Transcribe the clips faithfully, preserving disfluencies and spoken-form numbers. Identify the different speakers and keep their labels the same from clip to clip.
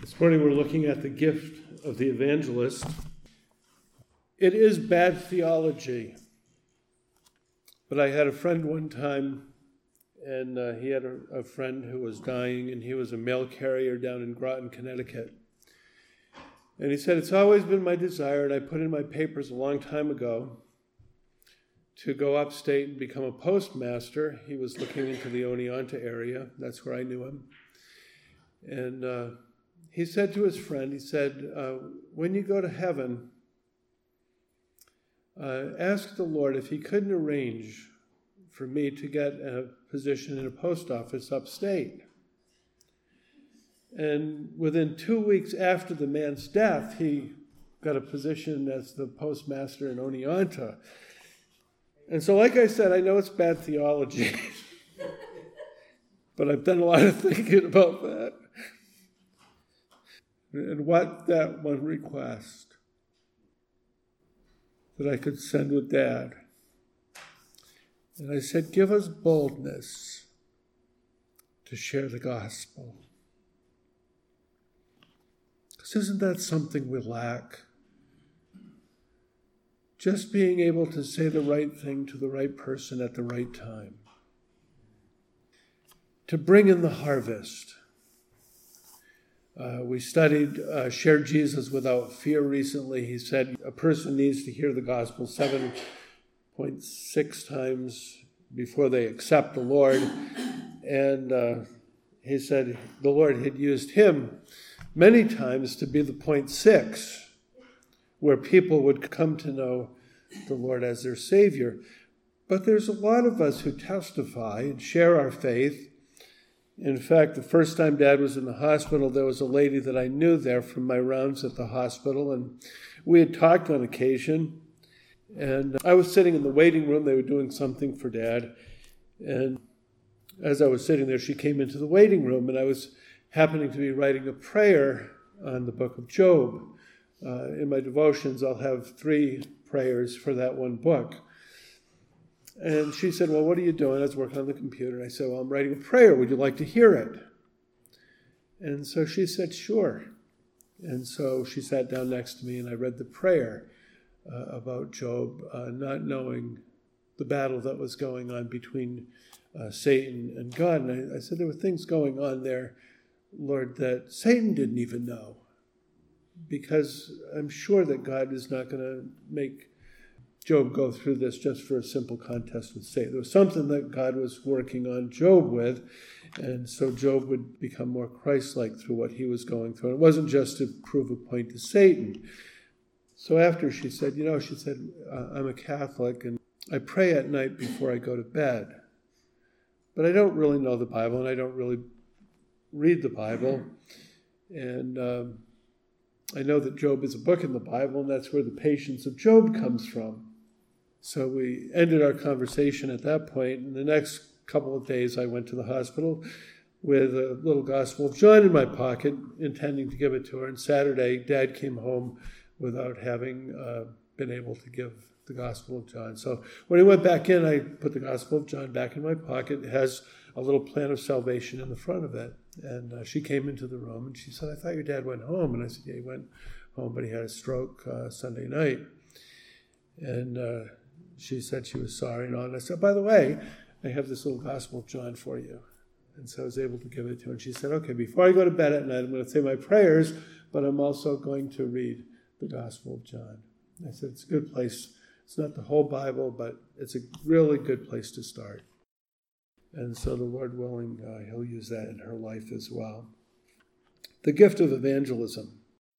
Speaker 1: This morning we're looking at the gift of the evangelist. It is bad theology. But I had a friend one time, and uh, he had a, a friend who was dying, and he was a mail carrier down in Groton, Connecticut. And he said, it's always been my desire, and I put in my papers a long time ago, to go upstate and become a postmaster. He was looking into the Oneonta area. That's where I knew him. And uh, he said to his friend, he said, uh, when you go to heaven, uh, ask the Lord if he couldn't arrange for me to get a position in a post office upstate. And within two weeks after the man's death, he got a position as the postmaster in Oneonta. And so, like I said, I know it's bad theology, but I've done a lot of thinking about that. And what that one request that I could send with Dad. And I said, give us boldness to share the gospel. Because isn't that something we lack? Just being able to say the right thing to the right person at the right time. To bring in the harvest. Uh, we studied uh, Share Jesus Without Fear recently. He said a person needs to hear the gospel seven point six times before they accept the Lord. And uh, he said the Lord had used him many times to be the point six, where people would come to know the Lord as their Savior. But there's a lot of us who testify and share our faith. In fact, the first time Dad was in the hospital, there was a lady that I knew there from my rounds at the hospital, and we had talked on occasion. And I was sitting in the waiting room. They were doing something for Dad. And as I was sitting there, she came into the waiting room, and I was happening to be writing a prayer on the book of Job. Uh, in my devotions, I'll have three prayers for that one book. And she said, well, what are you doing? I was working on the computer. And I said, well, I'm writing a prayer. Would you like to hear it? And so she said, sure. And so she sat down next to me, and I read the prayer uh, about Job, uh, not knowing the battle that was going on between uh, Satan and God. And I, I said, there were things going on there, Lord, that Satan didn't even know. Because I'm sure that God is not going to make Job go through this just for a simple contest with Satan. There was something that God was working on Job with, and so Job would become more Christ-like through what he was going through. And it wasn't just to prove a point to Satan. So after she said, you know, she said, uh, I'm a Catholic, and I pray at night before I go to bed. But I don't really know the Bible, and I don't really read the Bible. And um, I know that Job is a book in the Bible, and that's where the patience of Job comes from. So we ended our conversation at that point, and the next couple of days I went to the hospital with a little Gospel of John in my pocket, intending to give it to her. And Saturday, Dad came home without having uh, been able to give the Gospel of John. So when he went back in, I put the Gospel of John back in my pocket. It has a little plan of salvation in the front of it. And uh, she came into the room, and she said, I thought your dad went home. And I said, yeah, he went home, but he had a stroke uh, Sunday night. And uh, she said she was sorry and all. And I said, by the way, I have this little Gospel of John for you. And so I was able to give it to her. And she said, okay, before I go to bed at night, I'm going to say my prayers, but I'm also going to read the Gospel of John. And I said, it's a good place. It's not the whole Bible, but it's a really good place to start. And so the Lord willing, uh, he'll use that in her life as well. The gift of evangelism.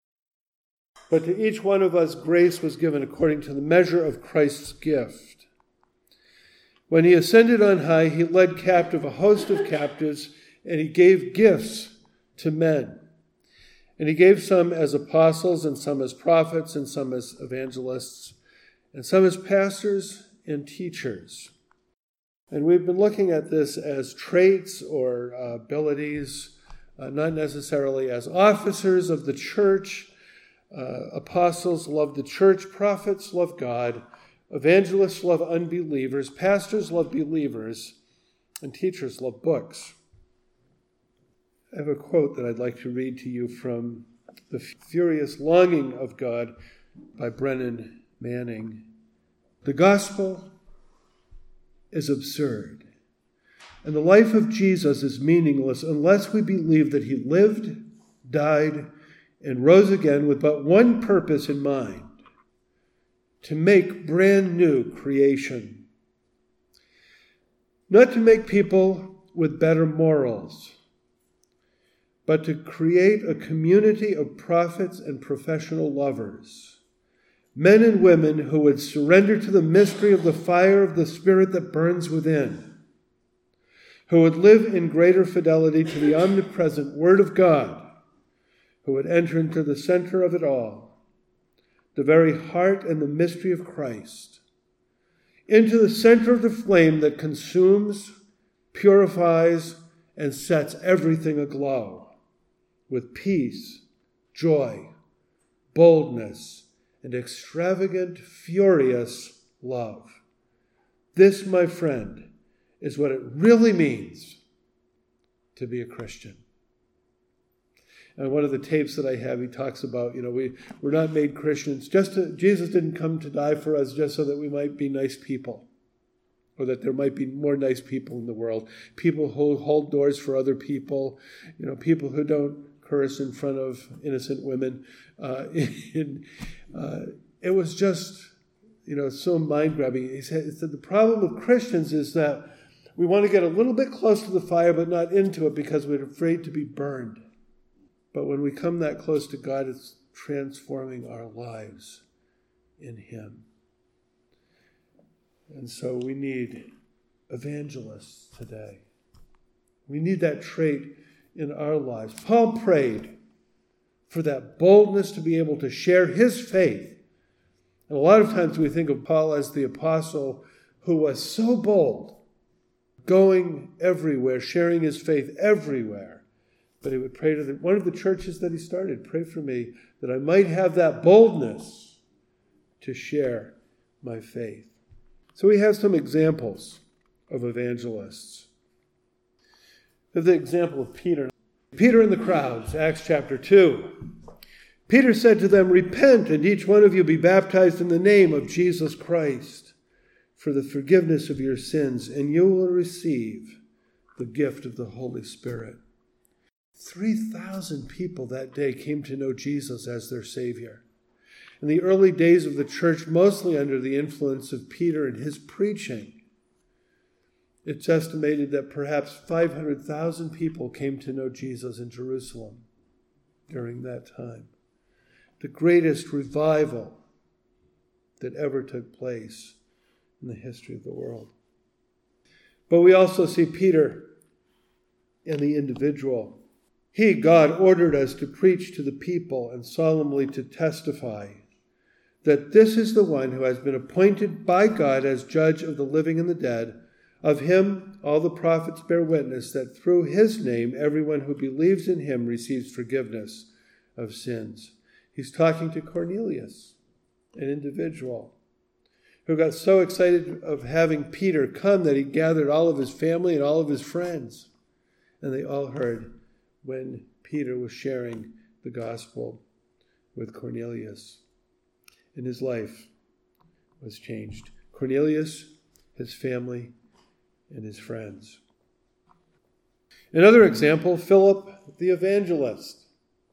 Speaker 1: But to each one of us, grace was given according to the measure of Christ's gift. When he ascended on high, he led captive a host of captives, and he gave gifts to men. And he gave some as apostles, and some as prophets, and some as evangelists, and some as pastors and teachers. And we've been looking at this as traits or uh, abilities, uh, not necessarily as officers of the church. Uh, apostles love the church, prophets love God, evangelists love unbelievers, pastors love believers, and teachers love books. I have a quote that I'd like to read to you from The Furious Longing of God by Brennan Manning. The gospel is absurd, and the life of Jesus is meaningless unless we believe that he lived, died, and rose again with but one purpose in mind: to make brand new creation. Not to make people with better morals, but to create a community of prophets and professional lovers, men and women who would surrender to the mystery of the fire of the Spirit that burns within, who would live in greater fidelity to the omnipresent Word of God, who would enter into the center of it all, the very heart and the mystery of Christ, into the center of the flame that consumes, purifies, and sets everything aglow with peace, joy, boldness, and extravagant, furious love. This, my friend, is what it really means to be a Christian. And one of the tapes that I have, he talks about, you know, we, we're not made Christians just to, Jesus didn't come to die for us just so that we might be nice people, or that there might be more nice people in the world. People who hold doors for other people, you know, people who don't curse in front of innocent women. Uh, in, uh, it was just, you know, so mind-grabbing. He said, he said the problem with Christians is that we want to get a little bit close to the fire, but not into it because we're afraid to be burned. But when we come that close to God, it's transforming our lives in him. And so we need evangelists today. We need that trait in our lives. Paul prayed for that boldness to be able to share his faith. And a lot of times we think of Paul as the apostle who was so bold, going everywhere, sharing his faith everywhere. But he would pray to the, one of the churches that he started, pray for me that I might have that boldness to share my faith. So we have some examples of evangelists. The example of Peter. Peter in the crowds, Acts chapter two. Peter said to them, "Repent, and each one of you be baptized in the name of Jesus Christ for the forgiveness of your sins, and you will receive the gift of the Holy Spirit." three thousand people that day came to know Jesus as their Savior. In the early days of the church, mostly under the influence of Peter and his preaching, it's estimated that perhaps five hundred thousand people came to know Jesus in Jerusalem during that time. The greatest revival that ever took place in the history of the world. But we also see Peter and the individual. He, God, ordered us to preach to the people and solemnly to testify that this is the one who has been appointed by God as judge of the living and the dead. Of him, all the prophets bear witness that through his name, everyone who believes in him receives forgiveness of sins. He's talking to Cornelius, an individual who got so excited of having Peter come that he gathered all of his family and all of his friends. And they all heard when Peter was sharing the gospel with Cornelius. And his life was changed. Cornelius, his family, and his friends. Another example, Philip the evangelist.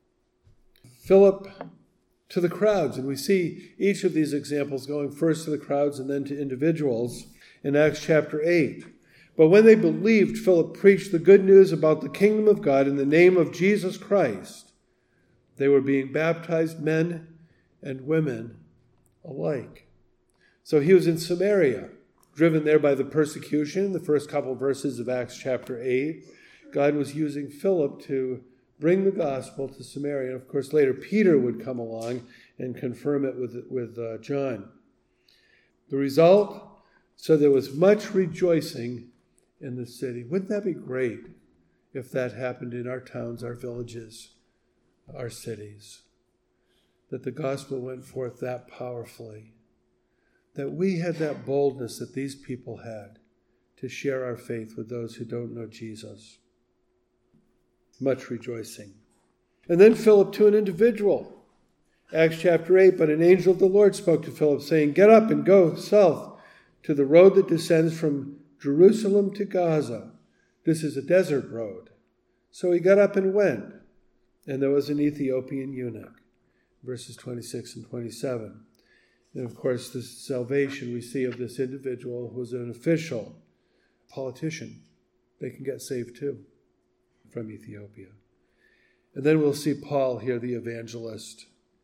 Speaker 1: Philip to the crowds. And we see each of these examples going first to the crowds and then to individuals in Acts chapter eight. But when they believed, Philip preached the good news about the kingdom of God in the name of Jesus Christ. They were being baptized, men and women alike. So he was in Samaria, driven there by the persecution, the first couple of verses of Acts chapter eight. God was using Philip to bring the gospel to Samaria. And of course, later Peter would come along and confirm it with, with uh, John. The result, so there was much rejoicing in the city. Wouldn't that be great if that happened in our towns, our villages, our cities? That the gospel went forth that powerfully. That we had that boldness that these people had to share our faith with those who don't know Jesus. much rejoicing. And then Philip to an individual. Acts chapter eight, but an angel of the Lord spoke to Philip, saying, "Get up and go south to the road that descends from Jerusalem to Gaza. This is a desert road." So he got up and went, and there was an Ethiopian eunuch. Verses twenty-six and twenty-seven. And of course, this salvation we see of this individual who was an official, politician. They can get saved too from Ethiopia. And then we'll see Paul here, the evangelist.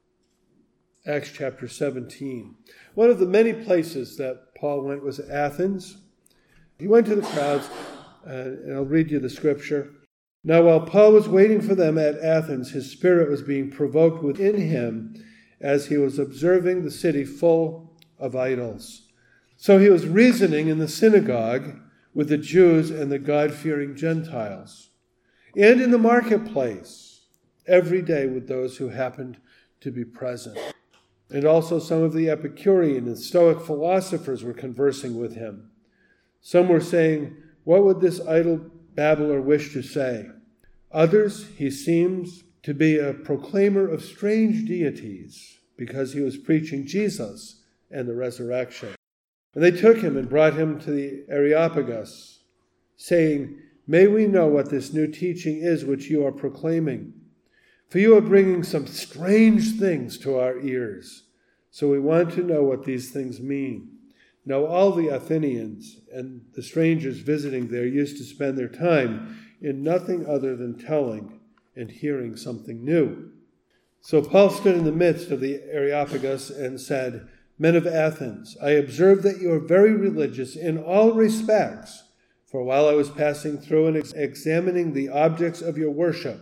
Speaker 1: Acts chapter seventeen. One of the many places that Paul went was Athens. He went to the crowds, uh, and I'll read you the scripture. "Now while Paul was waiting for them at Athens, his spirit was being provoked within him as he was observing the city full of idols. So he was reasoning in the synagogue with the Jews and the God-fearing Gentiles, and in the marketplace every day with those who happened to be present. And also some of the Epicurean and Stoic philosophers were conversing with him. Some were saying, 'What would this idle babbler wish to say?' Others, he seems to be a proclaimer of strange deities, because he was preaching Jesus and the resurrection. And they took him and brought him to the Areopagus, saying, 'May we know what this new teaching is which you are proclaiming? For you are bringing some strange things to our ears. So we want to know what these things mean.' Now all the Athenians and the strangers visiting there used to spend their time in nothing other than telling and hearing something new. So Paul stood in the midst of the Areopagus and said, 'Men of Athens, I observe that you are very religious in all respects. For while I was passing through and ex- examining the objects of your worship,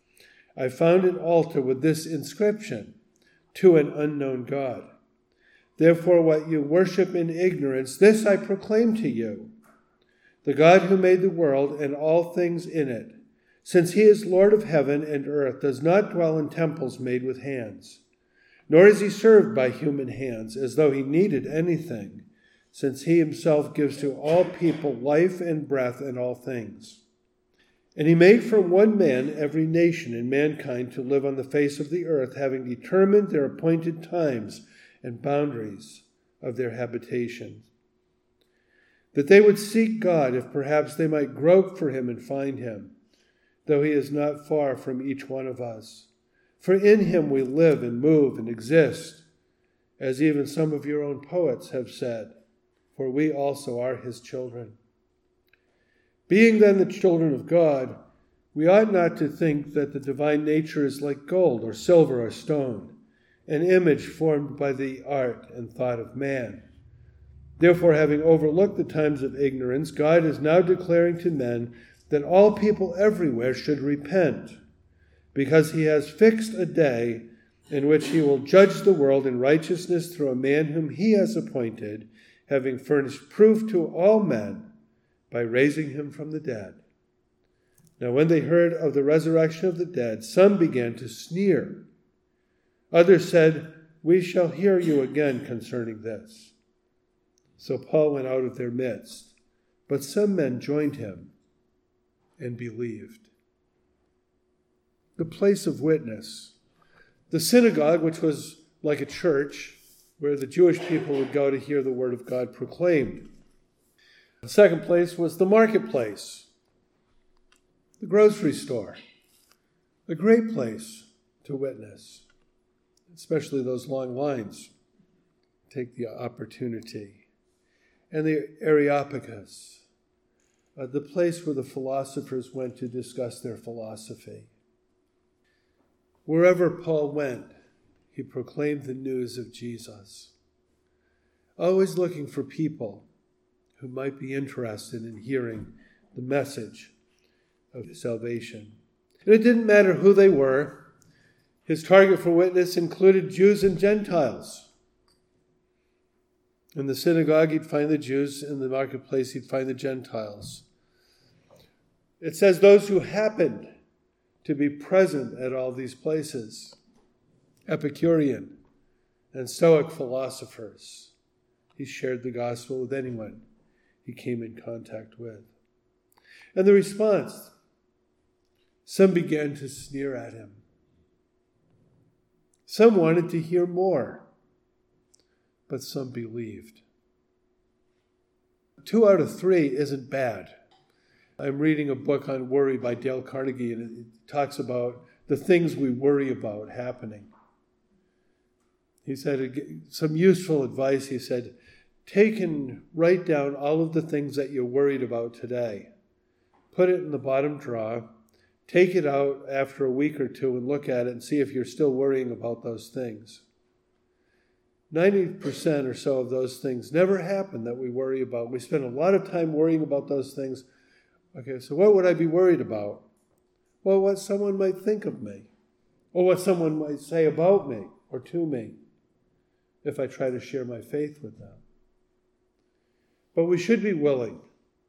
Speaker 1: I found an altar with this inscription, "To an unknown God." Therefore what you worship in ignorance, this I proclaim to you. The God who made the world and all things in it, since he is Lord of heaven and earth, does not dwell in temples made with hands, nor is he served by human hands as though he needed anything, since he himself gives to all people life and breath and all things. And he made from one man every nation and mankind to live on the face of the earth, having determined their appointed times and boundaries of their habitation, that they would seek God if perhaps they might grope for him and find him, though he is not far from each one of us. For in him we live and move and exist, as even some of your own poets have said, for we also are his children. Being then the children of God, we ought not to think that the divine nature is like gold or silver or stone, an image formed by the art and thought of man. Therefore, having overlooked the times of ignorance, God is now declaring to men that all people everywhere should repent, because he has fixed a day in which he will judge the world in righteousness through a man whom he has appointed, having furnished proof to all men by raising him from the dead." Now when they heard of the resurrection of the dead, some began to sneer. Others said, "We shall hear you again concerning this." So Paul went out of their midst, but some men joined him and believed. The place of witness. The synagogue, which was like a church, where the Jewish people would go to hear the word of God proclaimed. The second place was the marketplace, the grocery store, a great place to witness, especially those long lines. Take the opportunity. And the Areopagus, uh, the place where the philosophers went to discuss their philosophy. Wherever Paul went, he proclaimed the news of Jesus, always looking for people who might be interested in hearing the message of salvation. And it didn't matter who they were. His target for witness included Jews and Gentiles. In the synagogue, he'd find the Jews. In the marketplace, he'd find the Gentiles. It says those who happened to be present at all these places, Epicurean and Stoic philosophers. He shared the gospel with anyone he came in contact with. And the response, Some began to sneer at him. Some wanted to hear more, but some believed. Two out of three isn't bad. I'm reading a book on worry by Dale Carnegie, and it talks about the things we worry about happening. He said some useful advice. He said, take and write down all of the things that you're worried about today. Put it in the bottom drawer. Take it out after a week or two and look at it and see if you're still worrying about those things. ninety percent or so of those things never happen that we worry about. We spend a lot of time worrying about those things. Okay, so what would I be worried about? Well, what someone might think of me, or what someone might say about me or to me if I try to share my faith with them. But we should be willing,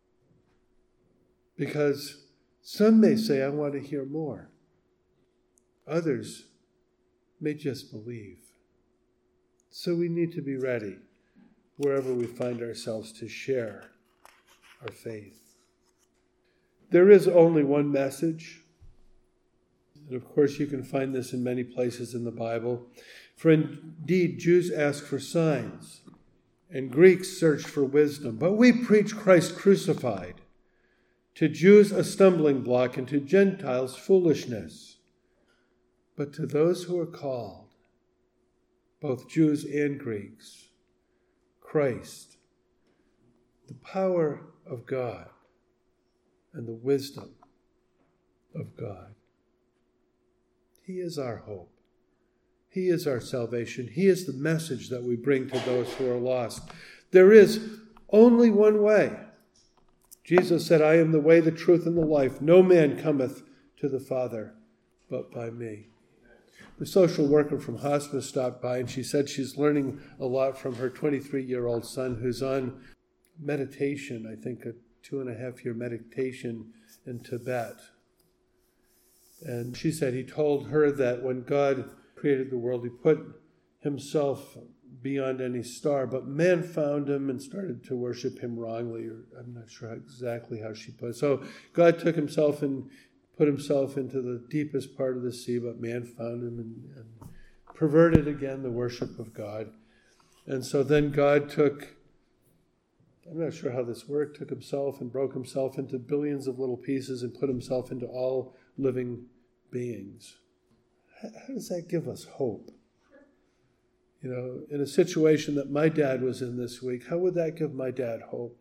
Speaker 1: because some may say, I want to hear more. Others may just believe. So we need to be ready wherever we find ourselves to share our faith. There is only one message. And of course, you can find this in many places in the Bible. For indeed, Jews ask for signs, and Greeks search for wisdom. But we preach Christ crucified. To Jews a stumbling block, and to Gentiles foolishness. But to those who are called, both Jews and Greeks, Christ, the power of God and the wisdom of God. He is our hope. He is our salvation. He is the message that we bring to those who are lost. There is only one way. Jesus said, I am the way, the truth, and the life. No man cometh to the Father but by me. The social worker from hospice stopped by, and she said she's learning a lot from her twenty-three-year-old son who's on meditation, I think a two and a half year meditation in Tibet. And she said he told her that when God created the world, he put himself beyond any star, but man found him and started to worship him wrongly, or I'm not sure exactly how she put it. So God took himself and put himself into the deepest part of the sea, but man found him and, and perverted again the worship of God. And so then God took, I'm not sure how this worked, took himself and broke himself into billions of little pieces and put himself into all living beings. How does that give us hope? You know, in a situation that my dad was in this week, how would that give my dad hope?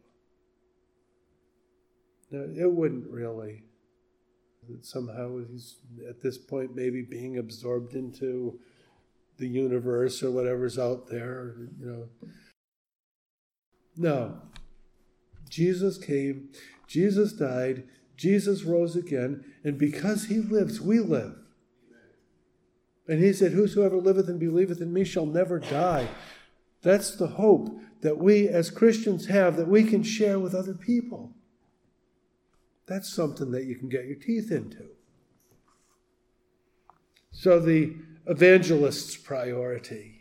Speaker 1: No, it wouldn't really. That somehow he's at this point maybe being absorbed into the universe or whatever's out there, you know. No. Jesus came, Jesus died, Jesus rose again, and because he lives, we live. And he said, whosoever liveth and believeth in me shall never die. That's the hope that we as Christians have, that we can share with other people. That's something that you can get your teeth into. So the evangelist's priority.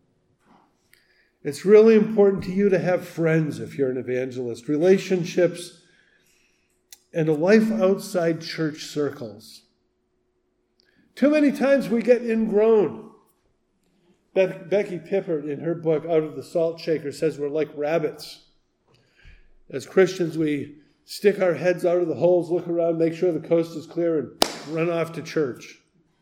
Speaker 1: It's really important to you to have friends if you're an evangelist, relationships, and a life outside church circles. Too many times we get ingrown. Beth, Becky Pippert, in her book, Out of the Salt Shaker, says we're like rabbits. As Christians, we stick our heads out of the holes, look around, make sure the coast is clear, and run off to church.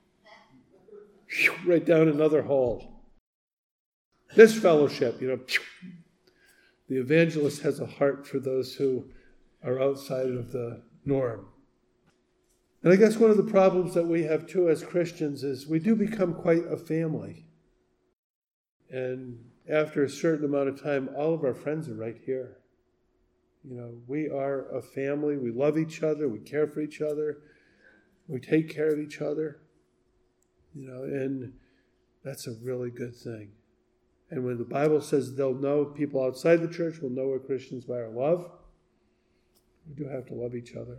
Speaker 1: Right down another hole. This fellowship, you know, the evangelist has a heart for those who are outside of the norm. And I guess one of the problems that we have too as Christians is we do become quite a family. And after a certain amount of time, all of our friends are right here. You know, we are a family. We love each other. We care for each other. We take care of each other. You know, and that's a really good thing. And when the Bible says they'll know, people outside the church will know we're Christians by our love, we do have to love each other.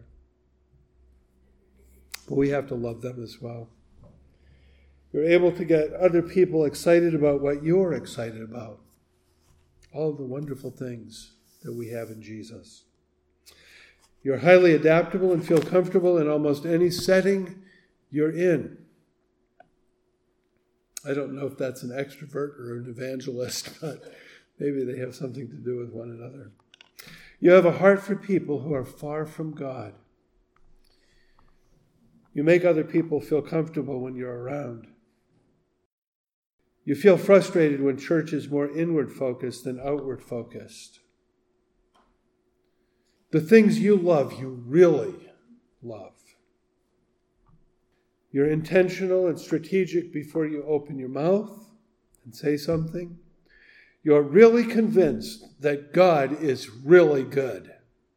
Speaker 1: But we have to love them as well. You're able to get other people excited about what you're excited about. All the wonderful things that we have in Jesus. You're highly adaptable and feel comfortable in almost any setting you're in. I don't know if that's an extrovert or an evangelist, but maybe they have something to do with one another. You have a heart for people who are far from God. You make other people feel comfortable when you're around. You feel frustrated when church is more inward focused than outward focused. The things you love, you really love. You're intentional and strategic before you open your mouth and say something. You're really convinced that God is really good.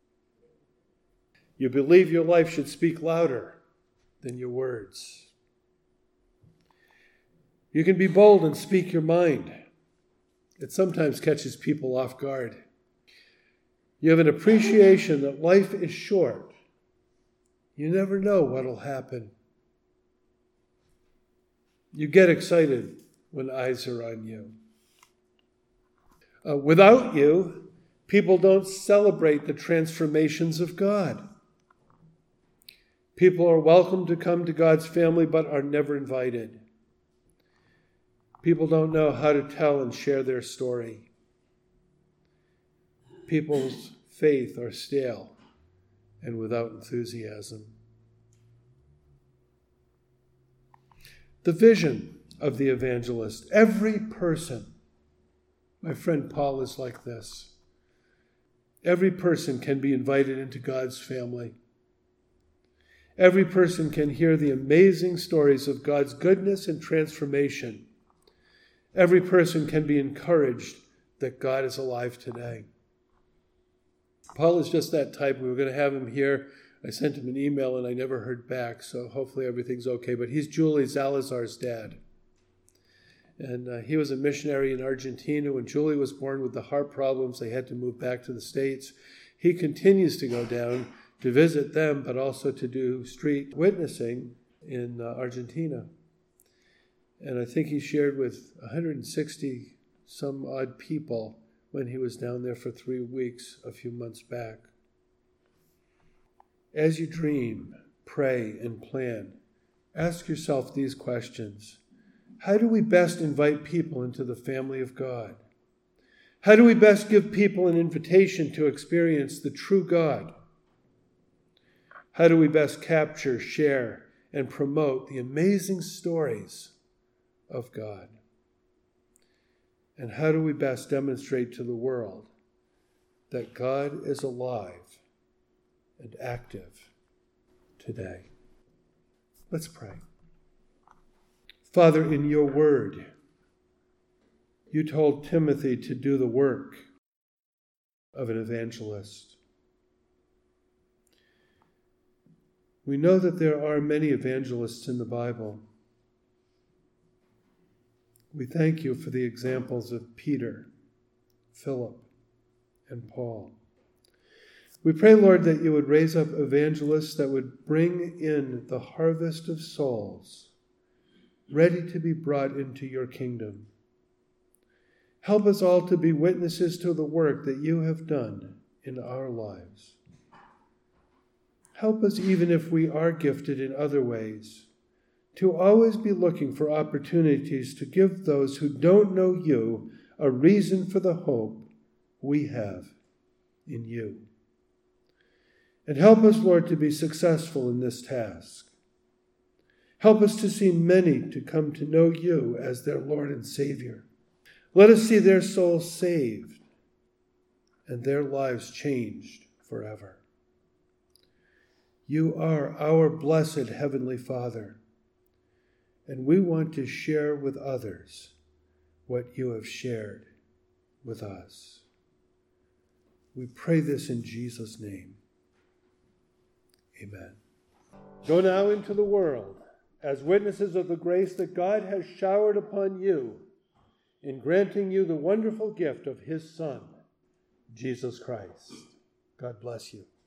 Speaker 1: You believe your life should speak louder than your words. You can be bold and speak your mind. It sometimes catches people off guard. You have an appreciation that life is short. You never know what'll happen. You get excited when eyes are on you. Uh, without you, people don't celebrate the transformations of God. People are welcome to come to God's family, but are never invited. People don't know how to tell and share their story. People's faith are stale and without enthusiasm. The vision of the evangelist. Every person, my friend Paul is like this. Every person can be invited into God's family. Every person can hear the amazing stories of God's goodness and transformation. Every person can be encouraged that God is alive today. Paul is just that type. We were going to have him here. I sent him an email and I never heard back, so hopefully everything's okay. But he's Julie Salazar's dad. And uh, he was a missionary in Argentina. When Julie was born with the heart problems, they had to move back to the States. He continues to go down to visit them, but also to do street witnessing in uh, Argentina. And I think he shared with one hundred sixty some odd people when he was down there for three weeks a few months back. As you dream, pray, and plan, ask yourself these questions. How do we best invite people into the family of God? How do we best give people an invitation to experience the true God? How do we best capture, share, and promote the amazing stories of God? And how do we best demonstrate to the world that God is alive and active today? Let's pray. Father, in your word, you told Timothy to do the work of an evangelist. We know that there are many evangelists in the Bible. We thank you for the examples of Peter, Philip, and Paul. We pray, Lord, that you would raise up evangelists that would bring in the harvest of souls ready to be brought into your kingdom. Help us all to be witnesses to the work that you have done in our lives. Help us, even if we are gifted in other ways, to always be looking for opportunities to give those who don't know you a reason for the hope we have in you. And help us, Lord, to be successful in this task. Help us to see many to come to know you as their Lord and Savior. Let us see their souls saved and their lives changed forever. You are our blessed Heavenly Father, and we want to share with others what you have shared with us. We pray this in Jesus' name. Amen. Go now into the world as witnesses of the grace that God has showered upon you in granting you the wonderful gift of his Son, Jesus Christ. God bless you.